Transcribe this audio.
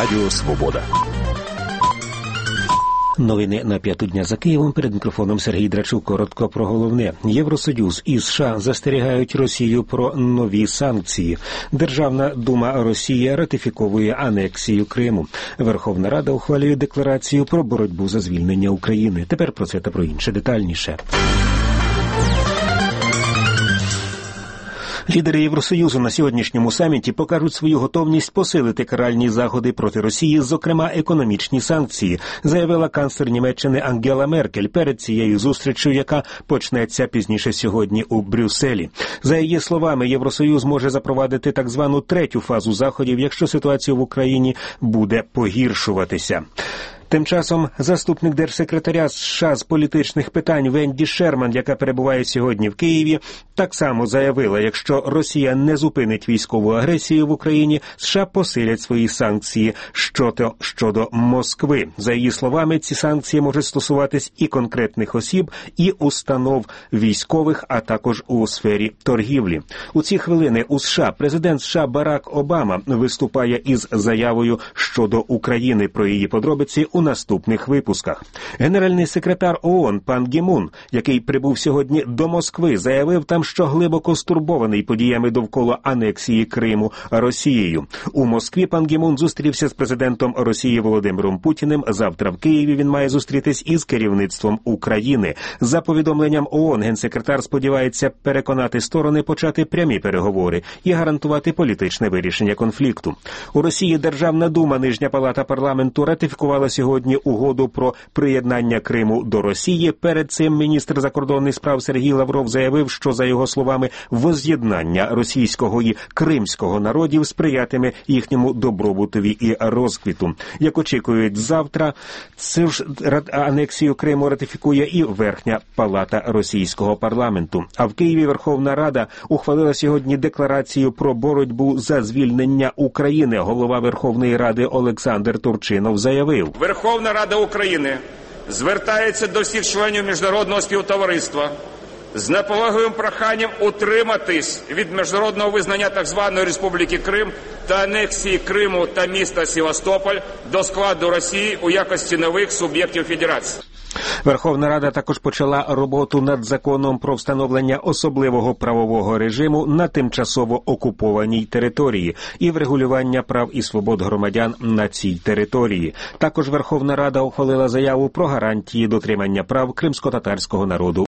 Радіо Свобода. Новини на п'яту дня за Києвом. Перед мікрофоном Сергій Драчук. Коротко про головне. Євросоюз і США застерігають Росію про нові санкції. Державна дума Росії ратифіковує анексію Криму. Верховна Рада ухвалює декларацію про боротьбу за звільнення України. Тепер про це та про інше детальніше. Лідери Євросоюзу на сьогоднішньому саміті покажуть свою готовність посилити каральні заходи проти Росії, зокрема економічні санкції, заявила канцлер Німеччини Ангела Меркель перед цією зустрічю, яка почнеться пізніше сьогодні у Брюсселі. За її словами, Євросоюз може запровадити так звану третю фазу заходів, якщо ситуація в Україні буде погіршуватися. Тим часом заступник держсекретаря США з політичних питань Венді Шерман, яка перебуває сьогодні в Києві, так само заявила, якщо Росія не зупинить військову агресію в Україні, США посилять свої санкції щодо Москви. За її словами, ці санкції можуть стосуватись і конкретних осіб, і установ військових, а також у сфері торгівлі. У ці хвилини у США президент США Барак Обама виступає із заявою щодо України. Про її подробиці у наступних випусках. Генеральний секретар ООН пан Гі Мун, який прибув сьогодні до Москви, заявив там, що глибоко стурбований подіями довкола анексії Криму Росією. У Москві пан Гі Мун зустрівся з президентом Росії Володимиром Путіним. Завтра в Києві він має зустрітись із керівництвом України. За повідомленням ООН, генсекретар сподівається переконати сторони почати прямі переговори і гарантувати політичне вирішення конфлікту. У Росії Державна дума, нижня палата парламенту, ратифікувала сьогодні угоду про приєднання Криму до Росії. Перед цим міністр закордонних справ Сергій Лавров заявив, що, за його словами, воз'єднання російського і кримського народів сприятиме їхньому добробутові і розквіту. Як очікують завтра, цю ж анексію Криму ратифікує і Верхня палата російського парламенту. А в Києві Верховна Рада ухвалила сьогодні декларацію про боротьбу за звільнення України. Голова Верховної Ради Олександр Турчинов заявив: Верховна Рада України звертається до всіх членів міжнародного співтовариства з наполегливим проханням утриматись від міжнародного визнання так званої Республіки Крим та анексії Криму та міста Севастополь до складу Росії у якості нових суб'єктів федерації. Верховна Рада також почала роботу над законом про встановлення особливого правового режиму на тимчасово окупованій території і врегулювання прав і свобод громадян на цій території. Також Верховна Рада ухвалила заяву про гарантії дотримання прав кримськотатарського народу